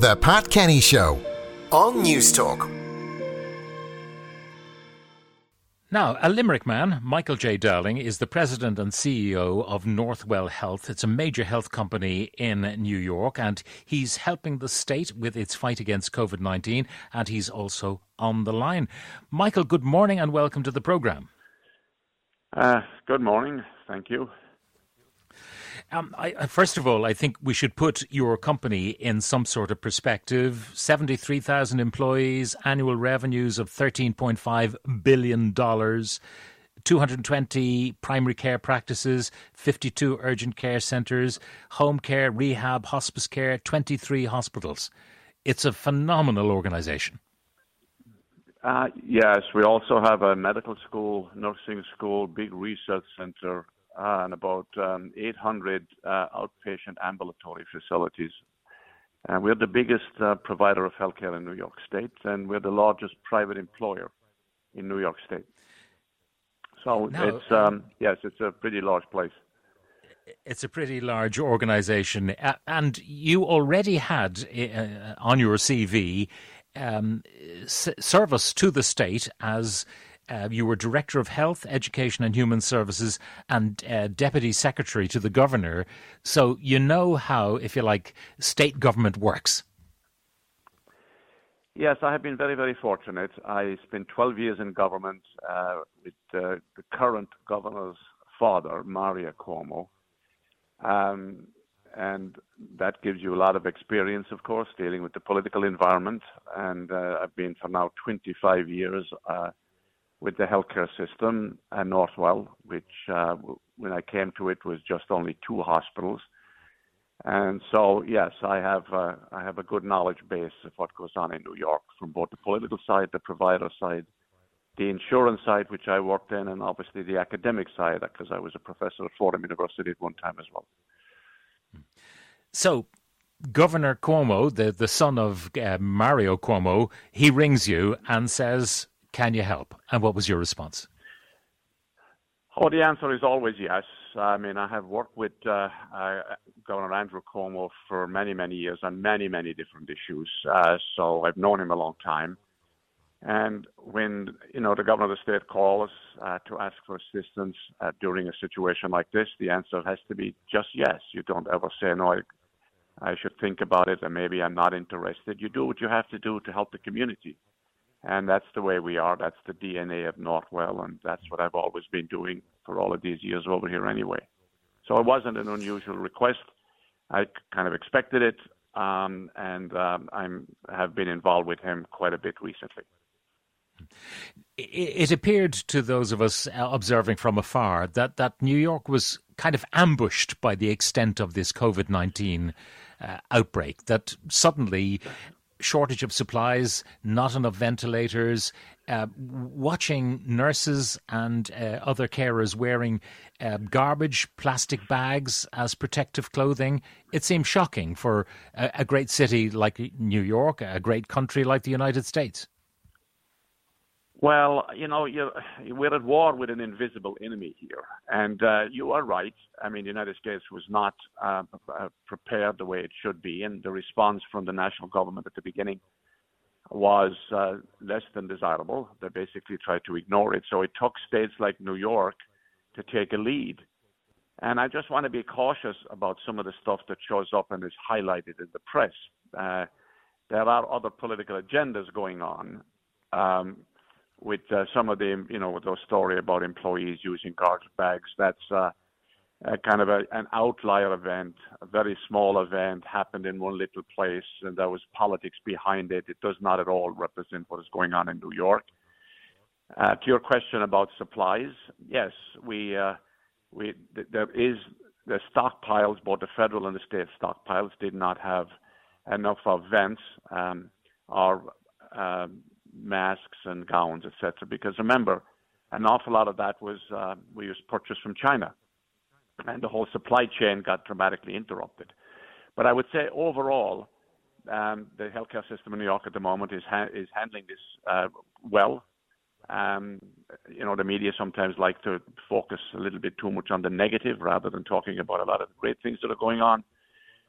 The Pat Kenny Show on News Talk. Now, a Limerick man, Michael J. Dowling, is the president and CEO of Northwell Health. It's a major health company in New York, and he's helping the state with its fight against COVID-19, and he's also on the line. Michael, good morning and welcome to the programme. Good morning. Thank you. First of all, I think we should put your company in some sort of perspective. 73,000 employees, annual revenues of $13.5 billion, 220 primary care practices, 52 urgent care centres, home care, rehab, hospice care, 23 hospitals. It's a phenomenal organisation. Yes, we also have a medical school, nursing school, big research centre, and about 800 outpatient ambulatory facilities. And we're the biggest provider of healthcare in New York State, and we're the largest private employer in New York State. So now, it's a pretty large place. It's a pretty large organisation, and you already had on your CV service to the state as you were Director of Health, Education and Human Services and Deputy Secretary to the Governor. So you know how, if you like, state government works. Yes, I have been very, very fortunate. I spent 12 years in government with the current governor's father, Mario Cuomo. And that gives you a lot of experience, of course, dealing with the political environment. And I've been for now 25 years with the healthcare system at Northwell, which when I came to it was just only 2 hospitals. And so, yes, I have a good knowledge base of what goes on in New York from both the political side, the provider side, the insurance side, which I worked in, and obviously the academic side, because I was a professor at Fordham University at one time as well. So, Governor Cuomo, the son of Mario Cuomo, he rings you and says, "Can you help?" And what was your response? Oh, the answer is always yes. I mean, I have worked with Governor Andrew Cuomo for many, many years on many, many different issues. So I've known him a long time. And when, the governor of the state calls to ask for assistance during a situation like this, the answer has to be just yes. You don't ever say, no, I should think about it, and maybe I'm not interested. You do what you have to do to help the community. And that's the way we are. That's the DNA of Northwell, and that's what I've always been doing for all of these years over here anyway. So it wasn't an unusual request. I kind of expected it, and I have been involved with him quite a bit recently. It appeared to those of us observing from afar that New York was kind of ambushed by the extent of this COVID-19 outbreak, that suddenly shortage of supplies, not enough ventilators, watching nurses and other carers wearing garbage, plastic bags as protective clothing. It seemed shocking for a great city like New York, a great country like the United States. Well, we're at war with an invisible enemy here. And you are right. I mean, the United States was not prepared the way it should be. And the response from the national government at the beginning was less than desirable. They basically tried to ignore it. So it took states like New York to take a lead. And I just want to be cautious about some of the stuff that shows up and is highlighted in the press. There are other political agendas going on. With some of the, with those story about employees using garbage bags, that's kind of an outlier event, a very small event, happened in one little place, and there was politics behind it. It does not at all represent what is going on in New York. To your question about supplies, yes, there is the stockpiles, both the federal and the state stockpiles, did not have enough of vents or masks and gowns, etc. Because remember, an awful lot of that was purchased from China, and the whole supply chain got dramatically interrupted. But I would say overall, the healthcare system in New York at the moment is handling this well. The media sometimes like to focus a little bit too much on the negative rather than talking about a lot of the great things that are going on.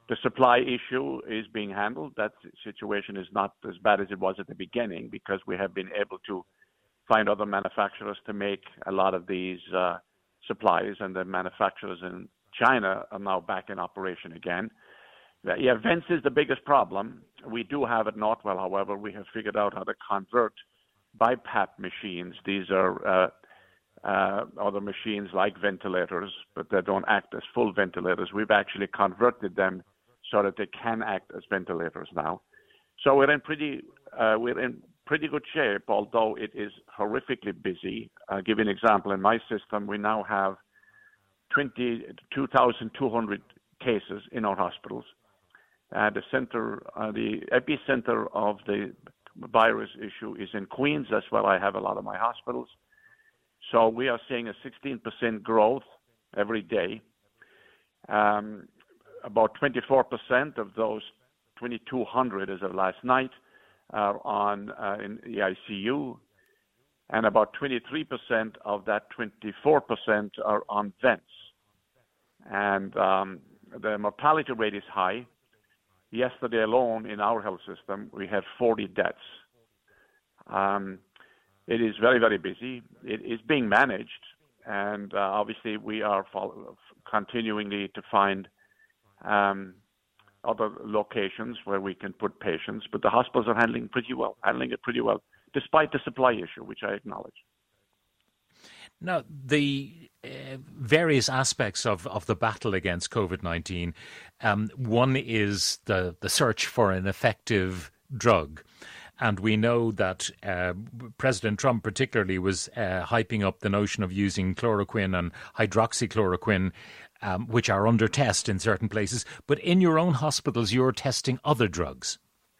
The supply issue is being handled. That situation is not as bad as it was at the beginning because we have been able to find other manufacturers to make a lot of these supplies, and the manufacturers in China are now back in operation again. Yeah, vents is the biggest problem. We do have at Northwell, however, we have figured out how to convert BiPAP machines. These are other machines like ventilators, but they don't act as full ventilators. We've actually converted them so that they can act as ventilators now. So we're in pretty good shape, although it is horrifically busy. I'll give you an example. In my system, we now have 22,200 cases in our hospitals. The epicenter of the virus issue is in Queens. That's where I have a lot of my hospitals. So we are seeing a 16% growth every day. About 24% of those 2,200 as of last night are in the ICU, and about 23% of that 24% are on vents. And the mortality rate is high. Yesterday alone in our health system, we had 40 deaths. It is very, very busy. It is being managed, and obviously we are continuingly to find other locations where we can put patients, but the hospitals are handling it pretty well, despite the supply issue, which I acknowledge. Now, the various aspects of the battle against COVID-19, one is the search for an effective drug. And we know that President Trump particularly was hyping up the notion of using chloroquine and hydroxychloroquine, which are under test in certain places. But in your own hospitals, you're testing other drugs.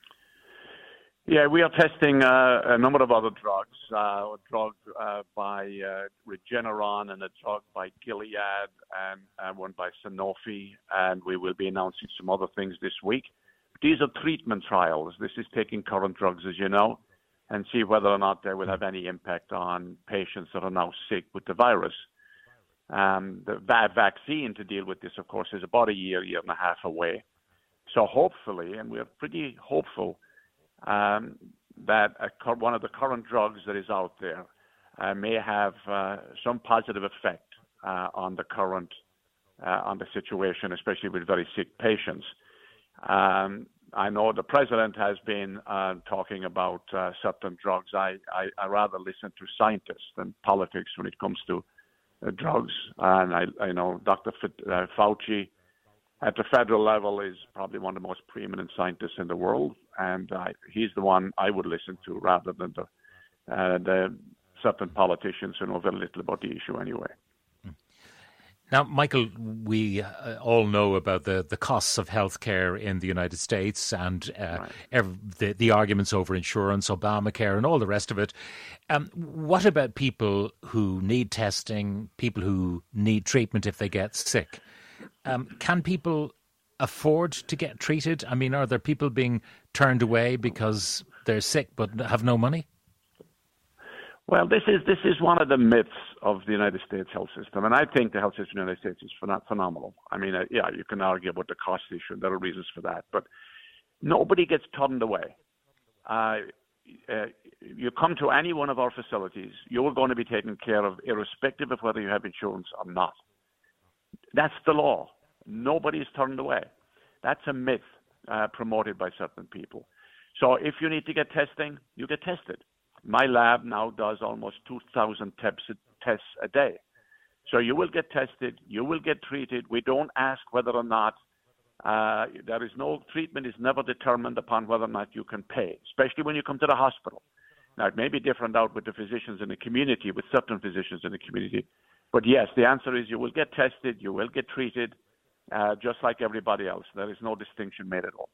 Yeah, we are testing a number of other drugs, a drug by Regeneron and a drug by Gilead and one by Sanofi, and we will be announcing some other things this week. These are treatment trials. This is taking current drugs, as you know, and see whether or not they will have any impact on patients that are now sick with the virus. The vaccine to deal with this, of course, is about a year and a half away. So hopefully, and we're pretty hopeful, that one of the current drugs that is out there may have some positive effect on the current on the situation, especially with very sick patients. I know the president has been talking about certain drugs. I rather listen to scientists than politics when it comes to drugs. And I know Dr. Fauci at the federal level is probably one of the most preeminent scientists in the world, and he's the one I would listen to rather than the certain politicians who know very little about the issue anyway. Now, Michael, we all know about the costs of healthcare in the United States and the arguments over insurance, Obamacare, and all the rest of it. What about people who need testing, people who need treatment if they get sick? Can people afford to get treated? I mean, are there people being turned away because they're sick but have no money? Well, this is one of the myths of the United States health system, and I think the health system in the United States is phenomenal. I mean, yeah, you can argue about the cost issue. There are reasons for that, but nobody gets turned away. You come to any one of our facilities, you're going to be taken care of irrespective of whether you have insurance or not. That's the law. Nobody is turned away. That's a myth promoted by certain people. So if you need to get testing, you get tested. My lab now does almost 2,000 tests a day. So you will get tested, you will get treated. We don't ask whether or not there is no treatment is never determined upon whether or not you can pay, especially when you come to the hospital. Now, it may be different out with the physicians in the community, with certain physicians in the community. But yes, the answer is you will get tested, you will get treated, just like everybody else. There is no distinction made at all.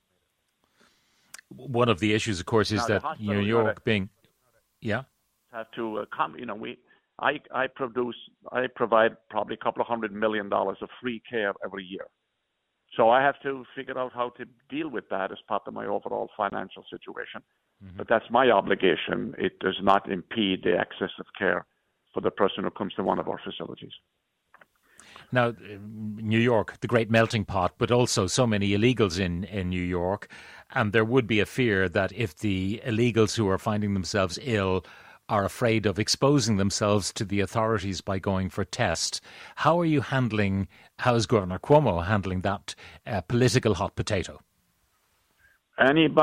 One of the issues, of course, is that New York being... Yeah. Have to come. You know, I provide probably a couple of $100 million of free care every year. So I have to figure out how to deal with that as part of my overall financial situation. Mm-hmm. But that's my obligation. It does not impede the access of care for the person who comes to one of our facilities. Now, New York, the great melting pot, but also so many illegals in New York. And there would be a fear that if the illegals who are finding themselves ill are afraid of exposing themselves to the authorities by going for tests, how is Governor Cuomo handling that political hot potato? In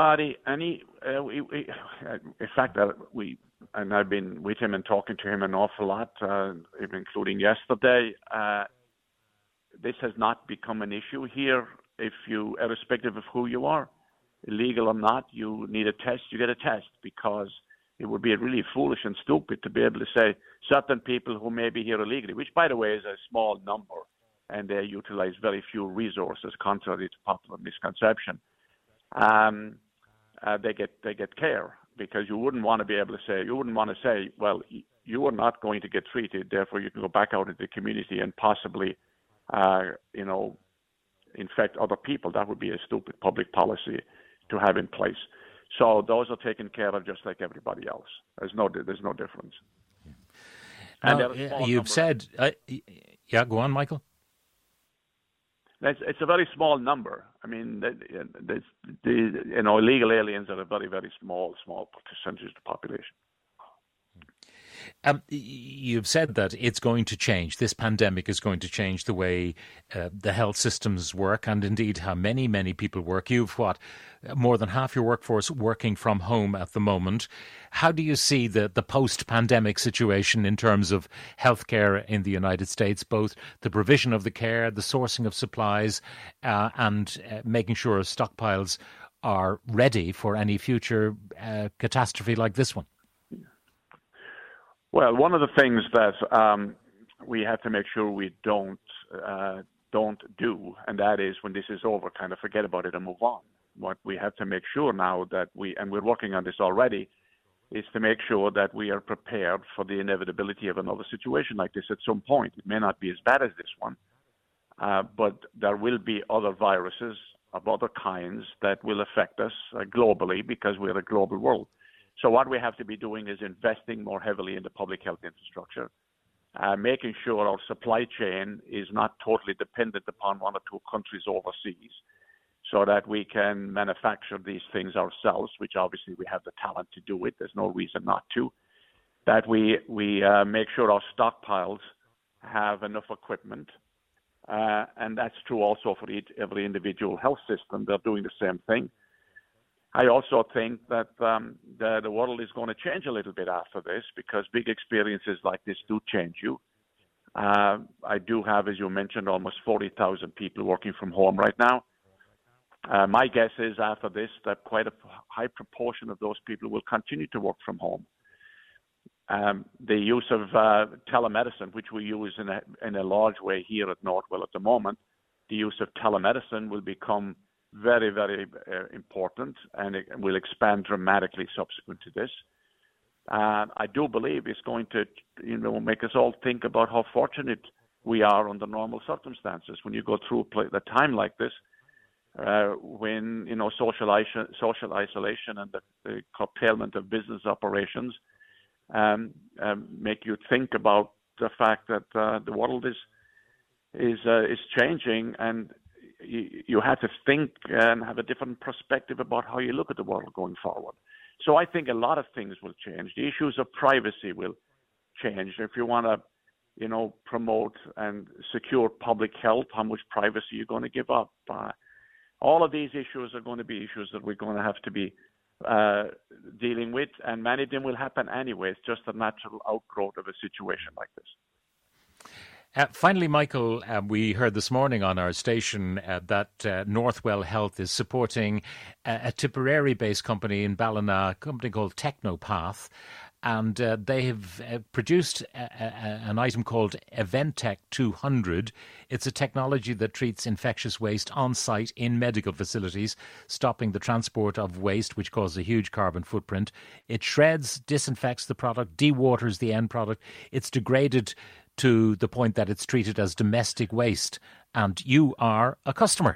fact, and I've been with him and talking to him an awful lot, including yesterday. This has not become an issue here. If you, irrespective of who you are, illegal or not, you need a test, you get a test, because it would be really foolish and stupid to be able to say certain people who may be here illegally, which, by the way, is a small number, and they utilize very few resources, contrary to popular misconception. They get care, because you wouldn't want to say, well, you are not going to get treated, therefore you can go back out into the community and possibly, infect other people. That would be a stupid public policy to have in place. So those are taken care of just like everybody else. There's no difference. Now, you've said, go on, Michael. It's a very small number. I mean, illegal aliens are a very, very small percentage of the population. You've said that it's going to change. This pandemic is going to change the way the health systems work, and indeed how many, many people work. You've more than half your workforce working from home at the moment. How do you see the post-pandemic situation in terms of healthcare in the United States, both the provision of the care, the sourcing of supplies, and making sure stockpiles are ready for any future catastrophe like this one? Well, one of the things that we have to make sure we don't do, and that is when this is over, kind of forget about it and move on. What we have to make sure now and we're working on this already, is to make sure that we are prepared for the inevitability of another situation like this at some point. It may not be as bad as this one, but there will be other viruses of other kinds that will affect us globally, because we're a global world. So what we have to be doing is investing more heavily in the public health infrastructure, making sure our supply chain is not totally dependent upon one or two countries overseas, so that we can manufacture these things ourselves, which obviously we have the talent to do it. There's no reason not to. That we make sure our stockpiles have enough equipment, and that's true also for every individual health system. They're doing the same thing. I also think that the world is going to change a little bit after this, because big experiences like this do change you. I do have, as you mentioned, almost 40,000 people working from home right now. My guess is after this that quite a high proportion of those people will continue to work from home. The use of telemedicine, which we use in a large way here at Northwell at the moment, the use of telemedicine will become very, very important, and it will expand dramatically subsequent to this. I do believe it's going to, make us all think about how fortunate we are under normal circumstances. When you go through a time like this, when social isolation and the curtailment of business operations make you think about the fact that the world is changing, and you have to think and have a different perspective about how you look at the world going forward. So I think a lot of things will change. The issues of privacy will change. If you want to, promote and secure public health, how much privacy you're going to give up. All of these issues are going to be issues that we're going to have to be dealing with, and many of them will happen anyway. It's just a natural outgrowth of a situation like this. Finally, Michael, we heard this morning on our station that Northwell Health is supporting a Tipperary-based company in Ballina, a company called Technopath, and they have produced an item called Eventec 200. It's a technology that treats infectious waste on site in medical facilities, stopping the transport of waste, which causes a huge carbon footprint. It shreds, disinfects the product, dewaters the end product. It's degraded to the point that it's treated as domestic waste, and you are a customer.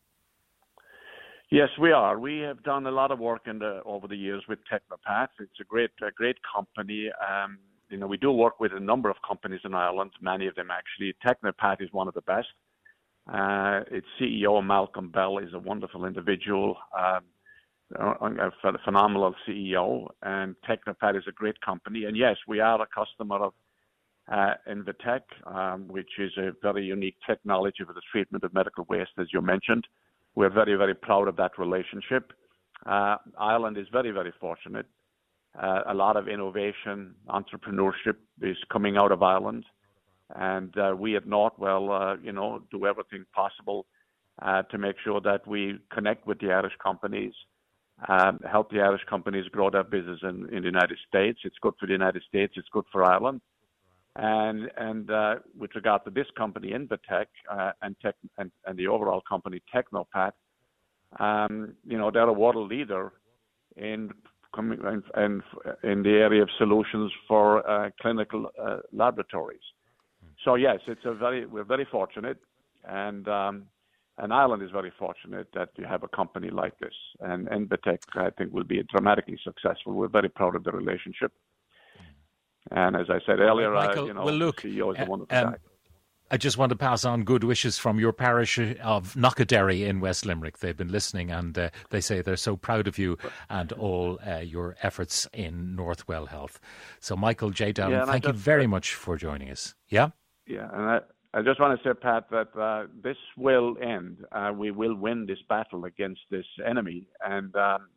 Yes, we are. We have done a lot of work over the years with Technopath. It's a great company. we do work with a number of companies in Ireland, many of them actually. Technopat is one of the best. Its CEO, Malcolm Bell, is a wonderful individual, a phenomenal CEO, and Technopat is a great company. And yes, we are a customer of Invitec, which is a very unique technology for the treatment of medical waste, as you mentioned. We're very, very proud of that relationship. Ireland is very, very fortunate. A lot of innovation, entrepreneurship is coming out of Ireland. And we at Northwell, do everything possible to make sure that we connect with the Irish companies, help the Irish companies grow their business in the United States. It's good for the United States. It's good for Ireland. And with regard to this company, Invitec, and the overall company, Technopat, they're a world leader in the area of solutions for clinical laboratories. So yes, we're very fortunate, and Ireland is very fortunate that you have a company like this. And Invitec, I think, will be dramatically successful. We're very proud of the relationship. And as I said earlier, Michael, the CEO is a wonderful guy. I just want to pass on good wishes from your parish of Knockaderry in West Limerick. They've been listening, and they say they're so proud of you and all your efforts in Northwell Health. So, Michael J. Dowling, thank you very much for joining us. Yeah? Yeah, and I just want to say, Pat, that this will end. We will win this battle against this enemy, and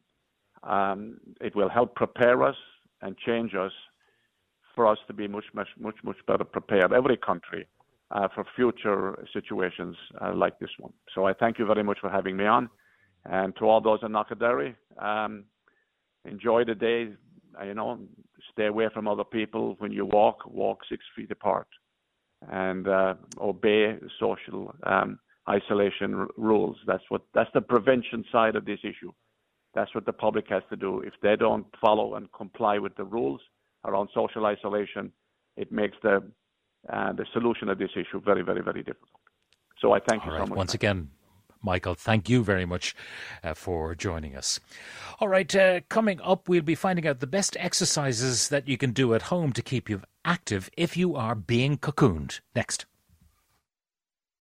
it will help prepare us and change us for us to be much better prepared, every country, for future situations like this one. So I thank you very much for having me on. And to all those in Knockaderry, enjoy the day, stay away from other people. When you walk 6 feet apart, and obey social isolation rules. That's the prevention side of this issue. That's what the public has to do. If they don't follow and comply with the rules around social isolation, it makes the solution of this issue very, very, very difficult. So I thank you so much. Once again, Michael, thank you very much for joining us. All right, coming up, we'll be finding out the best exercises that you can do at home to keep you active if you are being cocooned. Next.